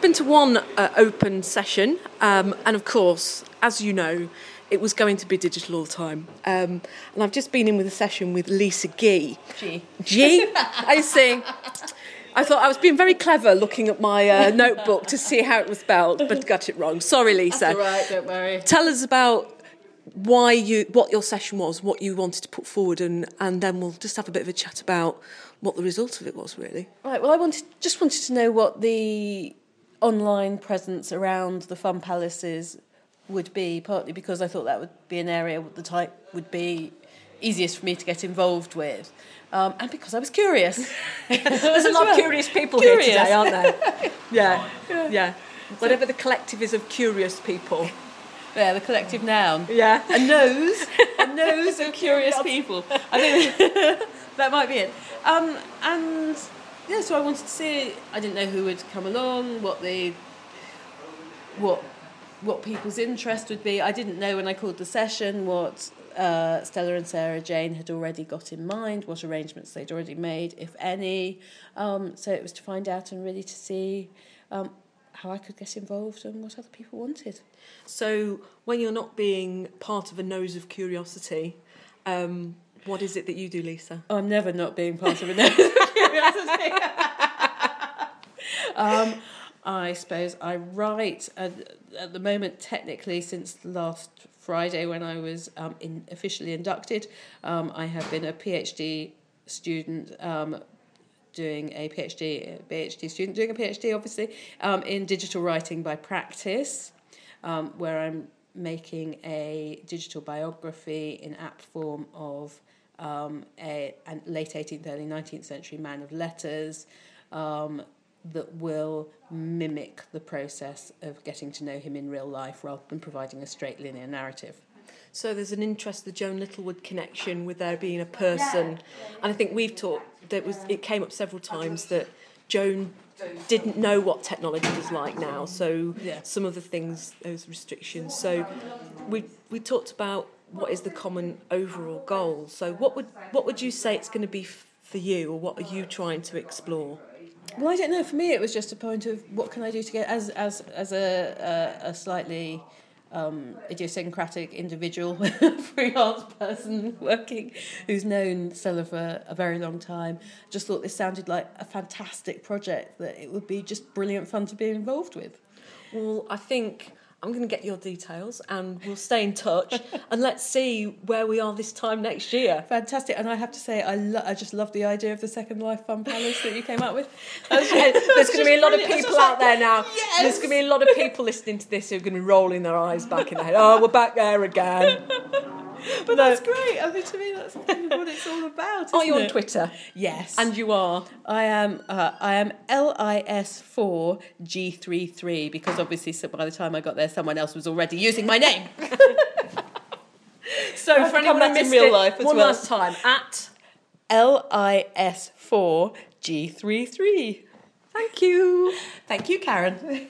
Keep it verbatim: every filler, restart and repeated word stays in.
been to one uh, open session, um, and of course, as you know, it was going to be digital all the time. Um, and I've just been in with a session with Lisa Gee. G. G? I see. I thought I was being very clever looking at my uh, notebook to see how it was spelled, but got it wrong. Sorry, Lisa. That's all right, don't worry. Tell us about why you, what your session was, what you wanted to put forward, and, and then we'll just have a bit of a chat about what the result of it was, really. Right, well, I wanted just wanted to know what the online presence around the Fun Palaces would be, partly because I thought that would be an area the type would be easiest for me to get involved with, um, and because I was curious. There's a lot well. of curious people Curious. here today, aren't there? Yeah, yeah. yeah. Whatever the collective is of curious people. Yeah, the collective noun. Yeah. A nose, a nose of curious people. I think that might be it. Um, and yeah, so I wanted to see. I didn't know who would come along, what the what what people's interest would be. I didn't know when I called the session what uh, Stella and Sarah Jane had already got in mind, what arrangements they'd already made, if any. Um, so it was to find out and really to see um, how I could get involved and what other people wanted. So when you're not being part of a nose of curiosity, um, what is it that you do, Lisa? I'm never not being part of a nose of curiosity. um, I suppose I write at, at the moment, technically, since last Friday when I was um, in, officially inducted. Um, I have been a PhD student, um, doing a PhD, a PhD student doing a PhD, obviously, um, in digital writing by practice, um, where I'm making a digital biography in app form of um, a, a late eighteenth, early nineteenth century man of letters, um, that will mimic the process of getting to know him in real life rather than providing a straight linear narrative. So there's an interest, the Joan Littlewood connection with there being a person. And I think we've talked, that was it came up several times that Joan didn't know what technology was like now. So Yeah. some of the things, those restrictions. So we we talked about what is the common overall goal. So what would what would you say it's going to be f- for you, or what are you trying to explore? Well, I don't know. For me, it was just a point of what can I do to get as as as a a, a slightly um, idiosyncratic individual freelance person working who's known Stella for a very long time. Just thought this sounded like a fantastic project that it would be just brilliant fun to be involved with. Well, I think I'm going to get your details and we'll stay in touch and let's see where we are this time next year. Fantastic. And I have to say, I lo- I just love the idea of the Second Life Fun Palace that you came up with. There's going to be a lot of brilliant. people out there now. Yes. There's going to be a lot of people listening to this who are going to be rolling their eyes back in their head. Oh, we're back there again. But that's great. I mean, to me, that's kind of what it's all about. Are you on it? Twitter? Yes. And you are? I am uh, I am L I S four G thirty-three because obviously so by the time I got there, someone else was already using my name. So I've for become anyone who that in missed real it, life as one well. last time, at L I S four G thirty-three. Thank you. Thank you, Karen.